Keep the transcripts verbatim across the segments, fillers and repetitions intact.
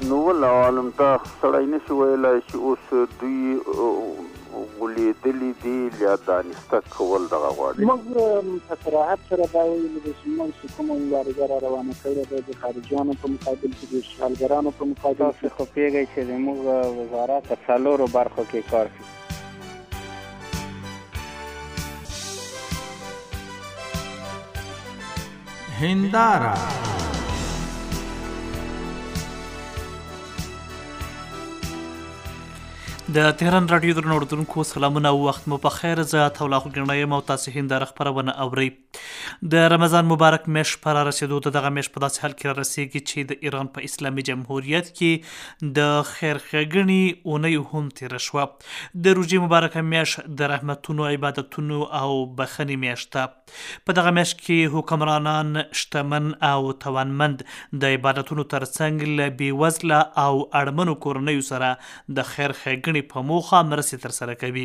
نو والله عالم ته سړی نشي ویلی چې اوس دوی ولیدلي دي یا دانسته کول دغه غواړي. موږ په صراحت سره دا ویلي دي چې موږ چې کومه مبارزه را روانه کړې ده د خارجیانو په مقابل کې د اشغالګرانو په مقابل کې. تاسو خو پوهېږئ چې زموږ وزارت په څلورو برخو کې کار کوي. هنداره د تهران رادیو درنو اردوونکو سلامونه او وخت مو په خیر. زه عطاالله خوږنی یم او تاسو هنداره خپرونه اورئ. د رمضان مبارک میاشت په را رسېدو د دغه میاشت په داسې حال کې را رسېږي چې د ایران په اسلامي جمهوریت کې د خیر ښېګڼې اونۍ هم تېره شوه. د روژې مبارکه میاشت د رحمتونو، عبادتونو او بخښنې میاشت ده. په دغه میاشت کې حکمرانان، شتمن او توانمند د عبادتونو ترڅنګ له بېوزله او اړمنو کورنیو سره د خیر ښېګڼې په موخه مرستې ترسره کوي.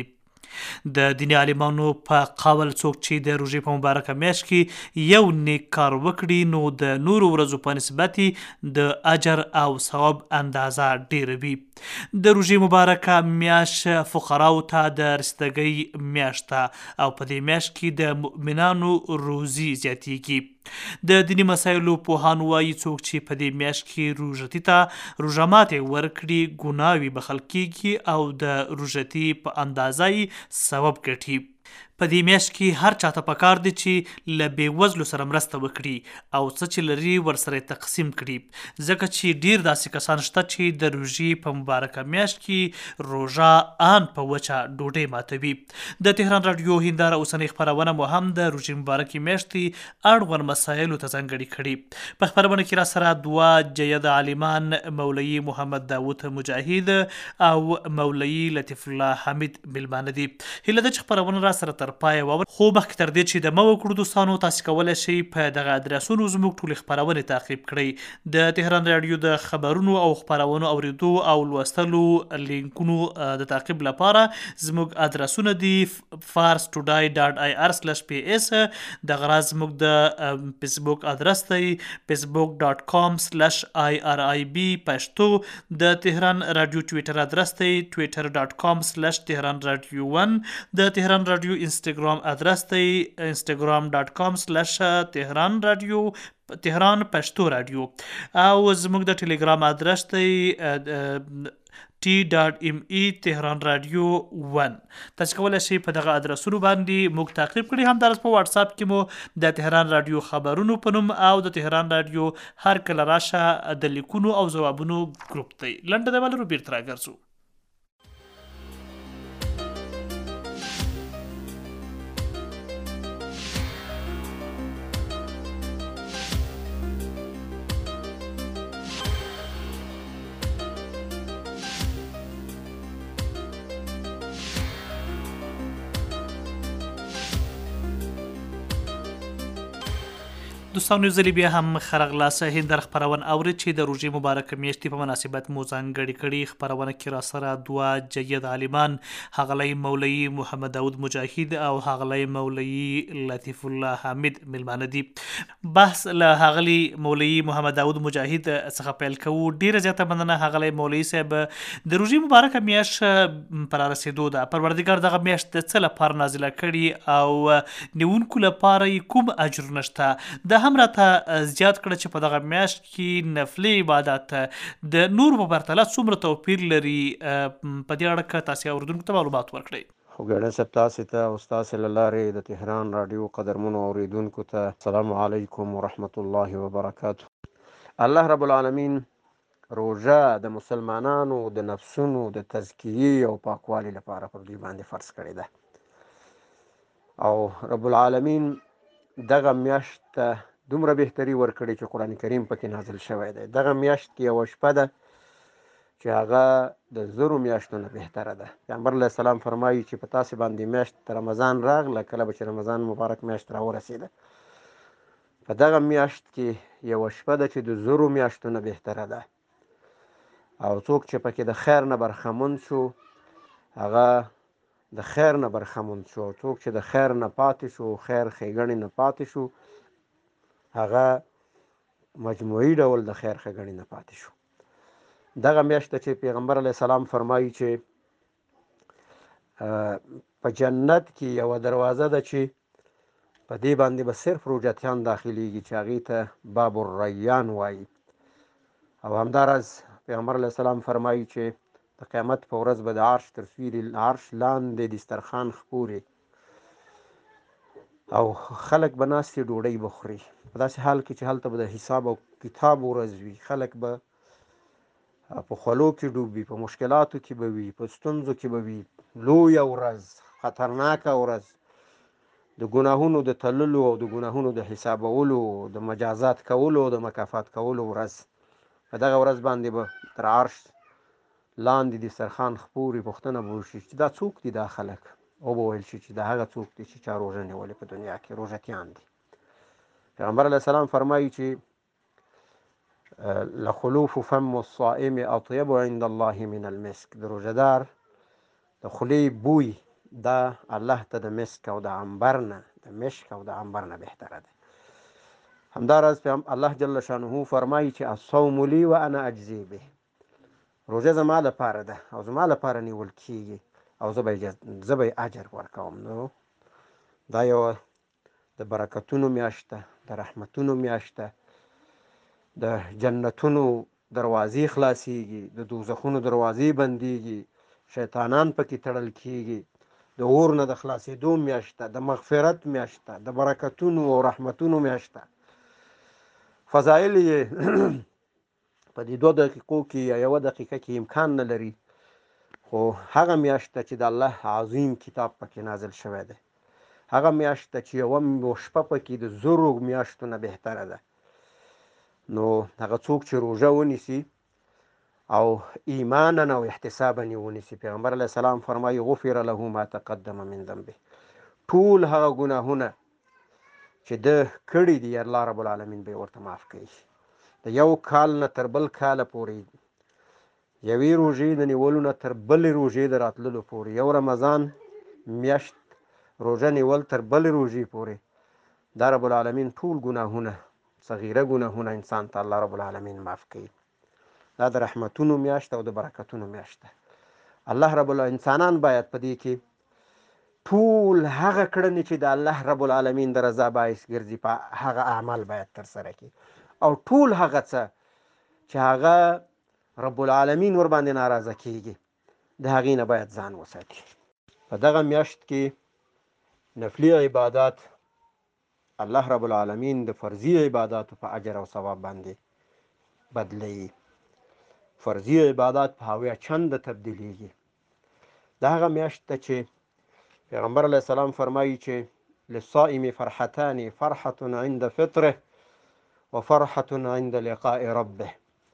د دیني عالمانو په قول څوک چې د روژې په مبارکه میاشت کې یو نیک کار وکړي نو د نورو ورځو په نسبت د اجر او ثواب اندازه ډیره وي. د روژې مبارکه میاشت فقراو ته د رسیدګۍ میاشت ده او په دې میاشت کې د مؤمنانو روزي زیاتیږي. د دیني مسایلو پوهان وایي څوک چې په دې میاشت کې روژتي ته روژه ماتې ورکړي ګناوې بخښل کیږي او د روژتي په اندازه یې ثواب ګټي. په دې میاشت کې هر چاته پکار دی چې له بېوزلو سره مرسته وکړي او څه چې لري ورسره تقسیم کړي، ځکه چې ډیر داسې کسان شته چې د روژې په مبارکه میاشت کې روژه ان په وچه ډوډۍ ماتوي. د تهران رادیو هنداره اوسنۍ خپرونه مو هم د روژې مبارکې میاشتې اړوند مسایلو ته ځانګړې کړي. په خپرونه کې را سره دوه جید عالمان، مولوي محمد داود مجاهد او مولوي لطیف الله حمید میلمانه دي. هیله ده چې خپرونه را سره تر پای واور. خو مخکې تر دې چې د مو وکړو دوستانو، تاسو کولی شئ په دغه ادرسونو زموږ ټولې خپرونې تعقیب کړئ. د تهران رادیو د خبرونو او خپرونو اوریدو او لوستلو لینکونو د تعقیب لپاره زموږ ادرسونه دي فارس ټوډای ډاټ آی آر سلش پی اس. دغه راز زموږ د فیسبوک ادرس دی فیسبوک ډاټ کام سلش آی آر آی بی پښتو. د تهران رادیو ټویټر ادرس دی ټویټر ډاټ کام سلش تهران رادیو ون. د تهران رادیو انستاګرام ادرس دی انستاګرام ډاټ کام سلش تهران رادیو تهران پښتو رادیو. او زموږ د ټلګرام ادرس دی ټي ډاټ ایم ای تهران رادیو ون. تاسو کولی شئ په دغه ادرسونو باندې موږ تعقیب کړئ. همدارس په واتس اپ کې مو د تهران رادیو خبرونو په نوم او د تهران رادیو هر کله راشه د لیکونو او ځوابونو ګروپ دی. لنډه د ولرو بیرته راګرځو. دوستانو زه بیا هم ښه راغلاست. هنداره خپرونه اورئ چې د روژې مبارکه میاشتې په مناسبت مو ځانګړې کړي. خپرونه کې را سره دوه جید عالمان، هغلی مولوي محمد داود مجاهد او هغلی مولوي لطیف الله حمید میلمانه دي. بحث له هغلی مولوي محمد داود مجاهد څخه پیل کوو. ډیره زیاته مننه هغلی مولوي صاحب. د روژې مبارکه میاشت په را رسېدو ده. پروردګار دغه میاشت د څه لپاره نازله کړي او نیونکو لپاره یې کوم اجرونه شته؟ د هم راته زیات کړه چې په دغه میاشت کې نفلي عبادت د نور په پرتله څومره توپیر لري. په دې اړه که تاسې اورېدونکو ته معلومات ورکړئ. خوږیاڼي صاحب، تاسې ته او ستاسې له لارې د تهران راډیو قدرمنو اورېدونکو ته السلام علیکم ورحمت الله وبرکاته. الله رب العالمین روژه د مسلمانانو د نفسونو د تزکیې او پاکوالي لپاره پر دوی باندې فرض کړې ده او رب العالمین دغه میاشت ته دومره بهتري ورکړي چې قرآن کریم پکې نازل شوی دی. دغه میاشت کې یوه شپه ده چې هغه د زرو میاشتو نه بهتره ده. پیغمبر علیه السلام فرمایي چې په تاسې باندې میاشت رمضان راغله، کله به چې رمضان مبارک میاشت راورسېده. په دغه میاشت کې یوه شپه ده چې د زرو میاشتو نه بهتره ده او څوک چې پکې د خیر نه برخمن شو هغه د خیر نه برخمن شو. څوک چې د خیر نه پاتې شو، خیر ښېګڼې نه پاتې شو، هغه مجموعي ډول د خیر ښېګڼې نه پاتې شو. دغه میاشت ته چې پیغمبر علیه السلام فرمایي چې په جنت کې یوه دروازه ده چې په دې باندې به صرف روژتیان داخلیږي چې هغې ته باب الریان وایي. او همداراز پیغمبر علیه السلام فرمایي چې د قیامت په ورځ به د عرش تر سیوري عرش لاندې دسترخوان خپورې او خلک به ناستې ډوډۍ به خوري، په داسې حال کې چې هلته به د حساب او کتاب ورځ وي. خلک به په خولو کې ډوب وي، په مشکلاتو کې به وي، په ستونزو کې به وي. لویه ورځ، خطرناکه ورځ، د ګناهونو د تللو او د ګناهونو د حسابولو، د مجازات کولو او د مکافات کولو ورځ. په دغه ورځ باندې به تر عرش لاندې دسترخوان خپورې، پوښتنه به وشي چې دا څوک دي دا خلک، او به ویل شي چې دا هغه څوک دي چې چا روژه نیولې په دنیا کې، روژتیان دي. پیغمبر علیه السلام فرمایي چې لخلوف فم الصائم اطیب عند الله من المسک، د روژهدار د خولې بوی دا الله ته د مسک او د عنبر نه، د مشک او د عنبر نه بهتره ده. همداراز الله جل شانه فرمایي چې الصوم لی و انا اجزی به، روژه زما لپاره ده او زما لپاره نیول کیږي او زه به اجر ورکوم. نو دا یوه د برکتونو میاشت ده، د رحمتونو میاشت ده، د جنتونو دروازې خلاصیږي، د دوزخونو دروازې بندیږي، شیطانان پکې تړل کیږي، د اور نه د خلاصېدو میاشت ده، د مغفرت میاشت ده، د برکتونو او رحمتونو میاشت ده. فضایل یې په دې دوه دقیقو کې یا یوه دقیقه کې امکان نه لري، خو هغه میاشت ده چې د الله عظیم کتاب پکې نازل شوی دی، هغه میاشت ده چې یوه شپه پکې د زرو میاشتو نه بهتره ده. نو هغه څوک چې روژه ونیسي او ایمانا او احتسابا یې ونیسي، پیغمبر علیه السلام فرمایي غفر له ما تقدم من ذنبه، ټول هغه ګناهونه چې ده کړي دي الله رب العالمین به یې ورته معاف کوي. د یو کال نه تر بل کاله پورې، یوې روژې د نیولو نه تر بلې روژې د راتللو پورې، یو رمضان میاشت روژه نیول تر بلې روژې پورې، دا رب العالمین ټول ګناهونه، صغیره ګناهونه انسان ته الله رب العالمین معاف کوي. دا د رحمتونو میاشت او د برکتونو میاشت ده. الله رب العالمین انسانان باید په دې کې ټول هغه کړنې چې د الله رب العالمین د رضا باعث ګرځي په هغه اعمال باید ترسره کړي، او ټول هغه څه چې هغه رب العالمین ور باندې ناراضه کیږي د هغې نه باید ځان وساتي. په دغه میاشت کې نفلي عبادات الله رب العالمین د فرضي عباداتو په اجر او ثواب باندې بدلوي. فرضي عبادات په هویه چنده تبدیلیږي. دا هغه میاشت ده چې پیغمبر علیه السلام فرمایي چې للصائم فرحتان، فرحة عند فطره و فرحة عند لقاء ربه.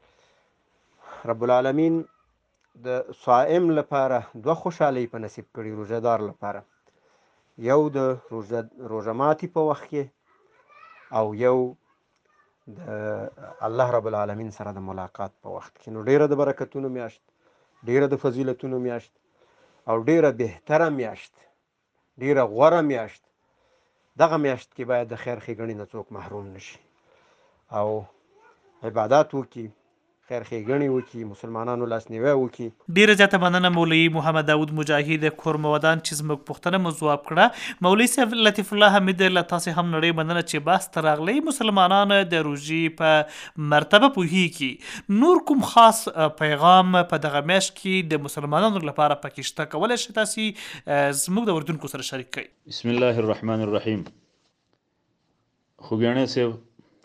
رب العالمین د صائم لپاره دوه خوشحالۍ په نصیب کړي، روژهدار لپاره، یو د روژه ماتي په وخت کې او یو د الله رب العالمین سره د ملاقات په وخت کې. نو ډیره د برکتونو میاشت، ډیره د فضیلتونو میاشت او ډیره بهتره میاشت، ډیره غوره میاشت. دغه میاشت کې باید د خیر ښېګڼې نه څوک محروم نشي او عبادات وکړي، خیر ښېګڼې وکړي، مسلمانانو لاسنیوی وکړي. ډیره زیاته مننه مولوي محمد داود مجاهد کورم ودان چې زموږ پوښتنه مو ځواب کړه. مولوي صاحب لطیف الله حمید له تاسې هم نړۍ مننه چې بحث ته راغلی. مسلمانان د روژې په مرتبه پوهیږي، نور کوم خاص پیغام په دغه میاشت کې د مسلمانانو لپاره پکې شته، کولی شئ تاسې زموږ د اردونکو سره شریک کړئ؟ بسم الله الرحمن الرحیم. خوږیاڼی صاحب،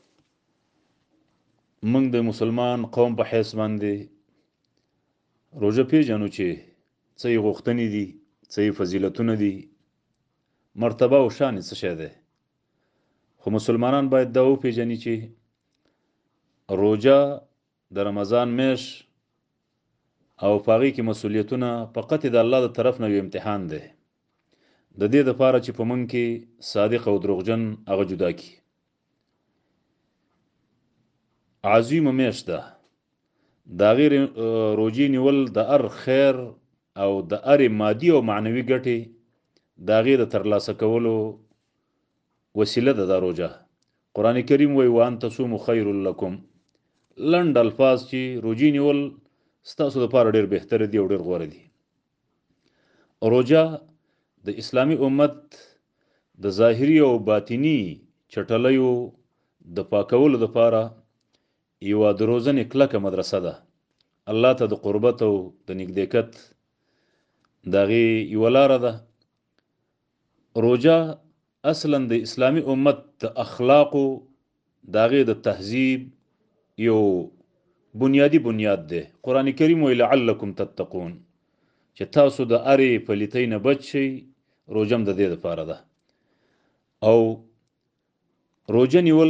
موږ د مسلمان قوم په حیث باندې روژه پیژنو چې څه یې غوښتنې دي، څه یې فضیلتونه دي، مرتبه او شان یې څه شی دی. خو مسلمانان باید دا وپیژني چې روژه د رمضان میاشت او په هغې کې مسؤلیتونه فقط د الله د طرف نه یو امتحان دی، د دې دپاره چې په موږ کې صادق او دروغجن هغه جدا کړي. عظیمه میاشت ده، د هغې روژې نیول د هر خیر او د هرې مادي او معنوي ګټې د هغې د ترلاسه کولو وسیله ده دا روژه. قرآن کریم وایي وان تصوموا خیر لکم، لنډ الفاظ چې روژې نیول ستاسو دپاره ډېر بهتره دي او ډېر غوره دي. روژه د اسلامي امت د ظاهري او باطني چټلیو د پاکولو دپاره یوه د روزنې کلکه مدرسه ده. الله ته د قربت او د نږدېکت د هغې یوه لاره ده. روژه اصلا د اسلامي امت د اخلاقو د هغې د تهذیب یو بنیادی بنیاد دی. قرآن کریم وایي لعلکم تتقون، چې تاسو د هرې پلیتۍ نه بچ شئ. روژه هم د دې دپاره ده. او روژه نیول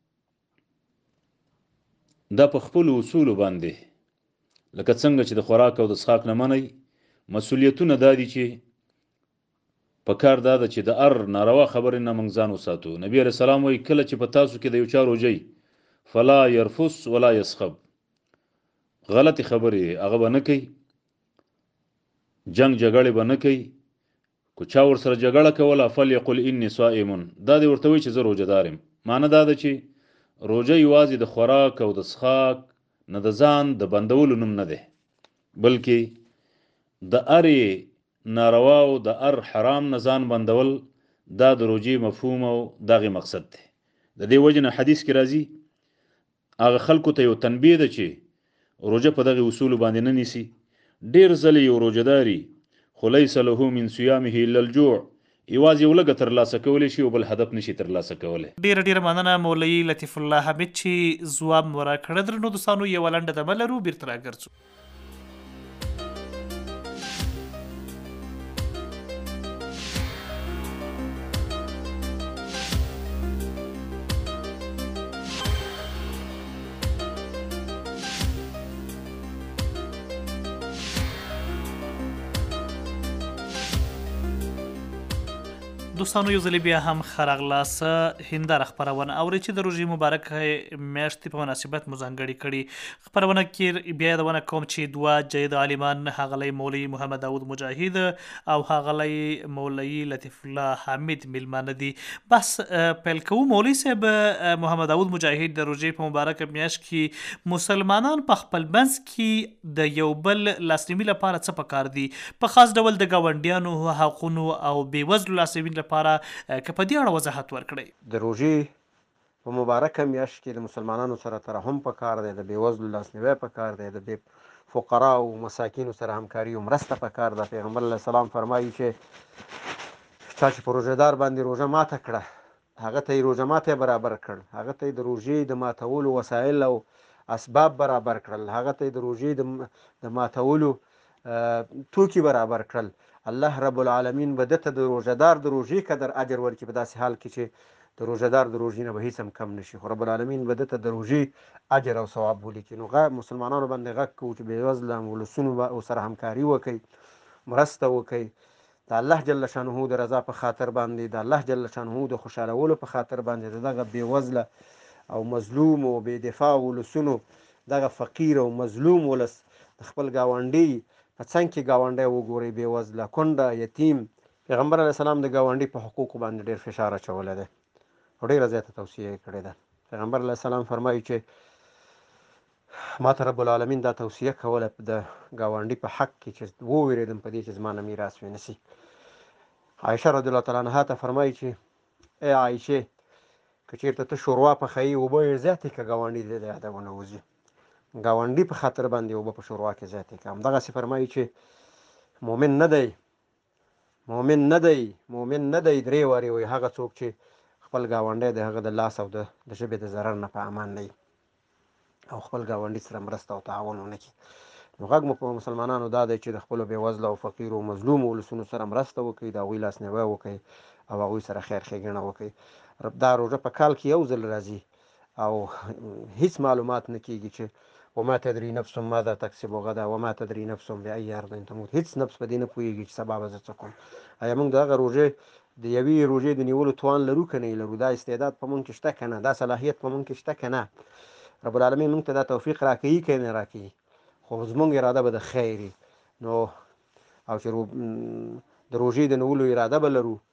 دا په خپلو اصولو باندې لکه څنګه چې د خوراک او د څښاک نه منئ، مسؤلیتونه دا دي چې په کار دا ده چې د هر ناروا خبرې نه موږ ځان وساتو. نبي علیه السلام وایي کله چې په تاسو کې د یو چا روژه فلا یرفس ولا یسخب، غلطې خبرې هغه به نه کوي، جنگ جګړې به نه کوي. که چا ورسره جګړه کوله فلیقل انی صائم، دا دې ورته وایي چې زه روژه دار یم. معنی دا ده چې روژه یوازې د خوراک او د څښاک نه د ځان د بندولو نوم نه دی، بلکې د هرې ناروا او د هر حرام نه ځان بندول دا د روژې مفهوم او د هغې مقصد دی. د دې وجې نه حدیث کې راځي هغه خلکو ته یو تنبیه ده چې روژه په دغې اصولو باندې نه نیسي. ډېر ځلې یو روژهداري خو لیس له من صیامه الا الجوع، یوازې یو لږه ترلاسه کولی شي او بل هدف نشي ترلاسه کولی. ډیره ډیره مننه مولوي لطیف الله حمید چې ځواب مو راکړه. درنو دوستانو یوه لنډه دمه لرو، بیرته راګرځو. دوستانو یو ځلې بیا هم ښه راغلاست. هنداره خپرونه اورئ چې د روژې مبارک میاشتې په مناسبت مو ځانګړې کړي. خپرونه کې بیا یادونه کوم چې دوه جید عالمان ښاغلی مولوي محمد داود مجاهد او ښاغلی مولوي لطیف الله حمید میلمانه دي. بس پیل کوو. مولوي صاحب محمد داود مجاهد د روژې په مبارکه میاشت کې مسلمانان په خپل منځ کې د یو بل لاسنیوي لپاره څه پکار دي؟ په خاص ډول د ګاونډیانو حقونو او بېوزلو لاسنیوي لپاره که په دې اړه وضاحت ورکړئ. د روژې په مبارکه میاشت کې د مسلمانانو سره ترحم پکار دی، د بېوزلو لاسنیوی پکار دی، د بې فقرا او مساکینو سره همکاري او مرسته پکار ده. پیغمبر علیه السلام فرمایي چې چا چې په روژهدار باندې روژه ماته کړه هغه ته یې روژه ماتی برابر کړ، هغه ته یې د روژې د ماتولو وسایل او اسباب برابر کړل، هغه ته یې د روژې د ماتولو توکي برابر کړل. الله رب العالمین به دته د روژهدار د روژې قدر اجر ورکړي په داسې حال کې چې د روژهدار د روژې نه به هېڅ هم کم نشي. خو رب العالمین به دته د روژې اجر او ثواب ولیکي. نو مسلمانانو باندې غږ کوو چې بېوزله ولسونو سره همکاري وکړئ، مرسته وکړئ، د الله جل شانه د رضا په خاطر باندې، د الله جل شانه د خوشحالولو په خاطر باندې د دغه بېوزله او مظلوم او بې دفاع ولسونو، دغه فقیر او مظلوم ولس د خپل ګاونډي په څنګ کې ګاونډی وګورئ، بېوزله، کونډه، یتیم. پیغمبر علیه السلام د ګاونډي په حقوقو باندې ډېر فشار اچولی دی او ډېره زیاته توصیه یې کړې ده. پیغمبر علیه السلام فرمایي چې ما ته رب العالمین دا توصیه کوله د ګاونډي په حق کې چې ووېرېدم په دې چې زما نه میراث ونیسي. عایشه رضی الله تعالی عنها ته فرمایي چې ای عایشې که چېرته ته شوروا پخوي اوبه یې زیاتې که ګاونډي دې د یاده ونه وځي، ګاونډي په خاطر باندې اوبه په شوروا کې زیاتې که. همدغسې فرمایي چې مؤمن نه دی مؤمن نه دی مؤمن نه دی درې وارې وایي هغه څوک چې خپل ګاونډی د هغه د لاس او د ژبې د ضرر نه په امان نه او خپل ګاونډي سره مرسته او تعاون ونه کړي. نو غږ مو په مسلمانانو دا دی چې د خپلو بېوزله او فقیرو او مظلومو ولسونو سره مرسته وکړئ، د هغوی لاسنیوی وکړئ او هغوی سره خیر ښېګڼه وکړئ. دا روژه په کال کې یو ځل راځي او هیڅ معلومات نه کېږي چې وما تدري نفس ماذا تکسب غدا وما تدري نفس بأي أرض تموت. هیڅ نفس په دې نه پوهېږي چې سبا به زه څه کوم. آیا موږ د هغه روژې د یوې روژې د نیولو توان لرو که نه لرو؟ دا استعداد په موږ کې شته که نه؟ دا صلاحیت په موږ کې شته که نه؟ رب العالمین موږ ته دا توفیق راکوي که نه راکوي؟ خو زموږ اراده به د خیر نو او چې د روژې د نیولو اراده به لرو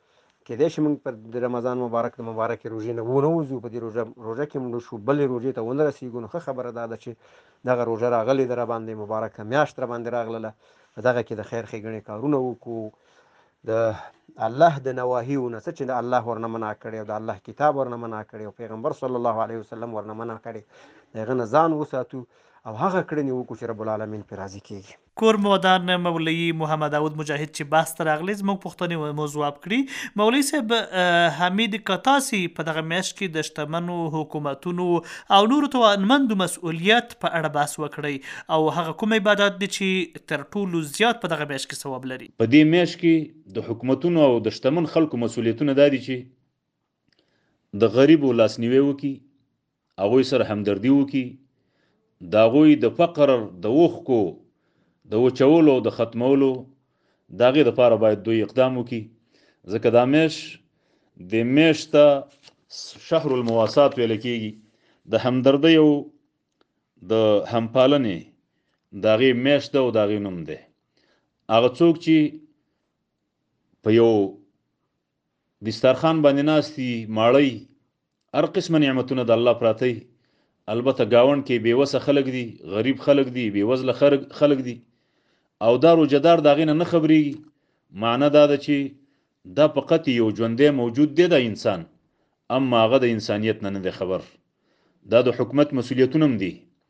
کېدای شي موږ په د رمضان مبارک د مبارکې روژې نه ونه وځو، په دې روژه روژه کې مړه شو، بلې روژې ته ونه رسېږو، نو ښه خبره دا ده چې دغه روژه راغلې ده راباندې، مبارکه میاشت راباندې راغلله، په دغه کې د خیر ښېګڼې کارونه وکړو، د الله د نواهیو نه څه چې د الله ورنه منع کړی او د الله کتاب ورنه منع کړی او پیغمبر صلی الله علیه وسلم ورنه منع کړی، د هغه نه ځان وساتو او هغه کړنې وکړو چې رب العالمین پرې راضي کېږي. کور مودان مولوي محمد داود مجاهد چې بحث ته راغلی زموږ پوښتنې مو ځواب کړي. مولوي صاحب، حمید که تاسې په دغه میاشت کې د شتمنو حکومتونو او نورو توانمندو مسؤلیت په اړه بحث وکړئ او هغه کوم عبادات دي چې تر ټولو زیات په دغه میاشت کې ثواب لري؟ په دې میاشت کې د حکومتونو او د شتمن خلکو مسؤلیتونه دا دي چې د غریبو لاسنیوی وکړي، هغوی سره همدردي وکړي، د هغوی د فقر د اوښکو د وچولو د ختمولو د هغې دپاره باید دوی اقدام وکړي، ځکه دا میاشت د میاشت ته شهر المواسات ویل کېږي، د همدردۍ او د همپالنې د هغې میاشت ده او د هغې نوم دی. هغه څوک چې په یو دسترخوان باندې ناست دي، ماړی هر قسمه نعمتونه د الله پراته وي، البته ګاونډ کې بېوسه خلک دي، غریب خلک دي، بېوزله خلک دي، او دا روجهدار د هغې نه نه خبرېږي. معنی دا ده چې دا فقط یو ژوندی موجود دی، دا انسان، اما هغه د انسانیت نه نه دی خبر. دا د حکومت مسؤلیتونه هم دي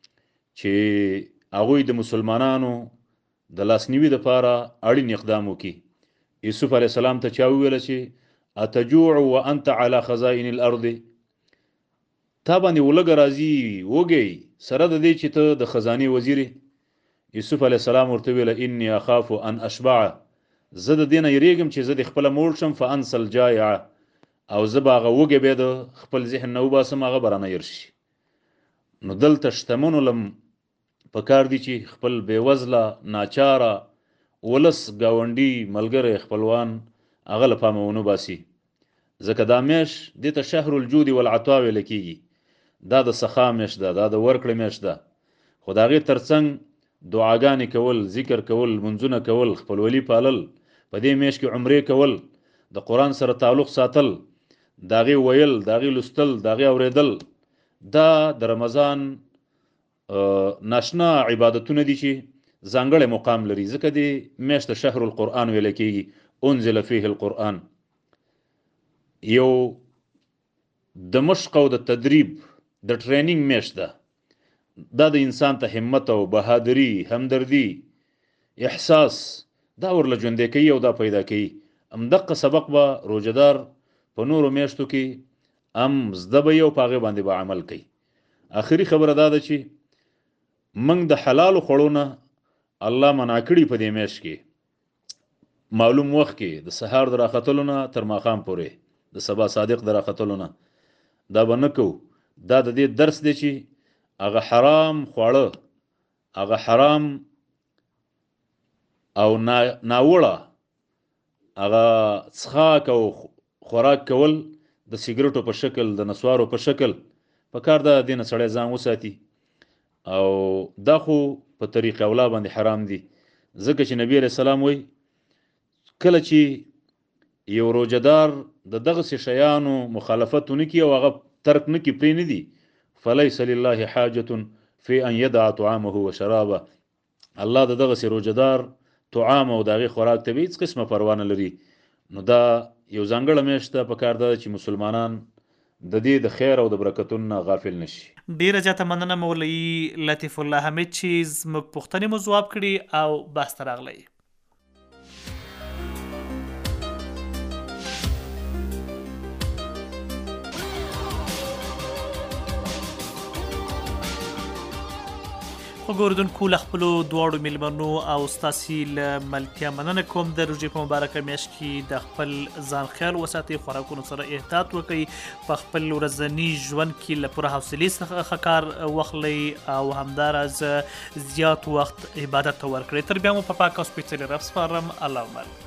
چې هغوی د مسلمانانو د لاسنیوي دپاره اړین اقدام وکړي. یوسف علیه السلام ته چا وویله چې اتجوع وانت علی خزائن الارض، تا باندې ولږه راځي وږی سره د دې چې ته د خزانې وزیر. یوسف علیه السلام ورته ویله انی اخاف ان اشبع، زه د دې نه یریږم چې زه د خپله موړ شم، فانسى الجائع، او زه به هغه وږی بیا د خپل ذهن نه وباسم، هغه به رانه هېر شي. نو دلته شتمنو لم پکار دي چې خپل بېوزله ناچاره ولس ګاونډي ملګری خپلوان هغه له پامه ونه باسي، ځکه دا میاشت دې ته شهر الجود والعطا ویل کېږي. دا د سخا میاشت ده، دا د ورکړې میاشت ده، خو د هغې تر څنګ دعاګانې کول، ذکر کول، منځونه کول، خپلولي پالل، په دې میاشت کې عمرې کول، د قرآن سره تعلق ساتل، د هغې ویل، د هغې لوستل، د هغې اورېدل، دا د رمضان ناشنا عبادتونه دي چې ځانګړی مقام لري، ځکه دې میاشت ته شهر القرآن ویل کېږي، انزل فیه القرآن. یو د مشق او د تدریب د ټریننګ میاشت ده، دا د انسان ته همت او بهادري، همدردي، احساس دا ورله ژوندی کوي او دا پیدا کوي. همدغه سبق به روژهدار په نورو میاشتو کې هم زده به یي او په هغې باندې به عمل کوي. آخري خبره دا ده چې موږ د حلالو خوړو نه الله منع کړي په دې میاشت کې، معلوم وخت کې د سهار د راختلو نه تر ماښام پورې، د سبا صادق د راختلو نه، دا به نه کوو. دا د دې درس دی چې هغه حرام خواړه، هغه حرام او ناوړه هغه څښاک او خوراک کول د سیګرټو په شکل، د نسوارو په شکل، په کار ده دې نه سړی ځان وساتي. او دا خو په طریق اولا باندې حرام دي، ځکه چې نبی علیه السلام وایي کله چې یو روژهدار د دغسې شیانو مخالفت ونه کړي او هغه ترک نه کړي، پرې نه دي، فلیس لله حاجة فی ان یدع طعامه و شرابه، الله د دغسې روژهدار طعام او د هغې خوراک ته به هېڅ قسمه پروا نه لري. نو دا یو ځانګړه میاشت ده، په کار ده چې مسلمانان د دې د خیر او د برکتونو نه غافل نشي. ډیره زیاته مننه مولوي لطیف الله حمید چې زموږ پوښتنې مو ځواب کړي او بحث ته راغلی. خو ګوردونکو له خپلو دواړو میلمنو او ستاسې له ملتیا مننه کوم. د روژې په مبارکه میاشت کې د خپل ځان خیال وساتئ، خوراکونو سره احتیاط وکړئ، په خپل ورځني ژوند کې له پوره حوصلې څخه کار واخلئ او همداراز زیات وخت عبادت ته ورکړئ. تر بیا مو په پاک او سپېڅلي رب سپارم. الله مل.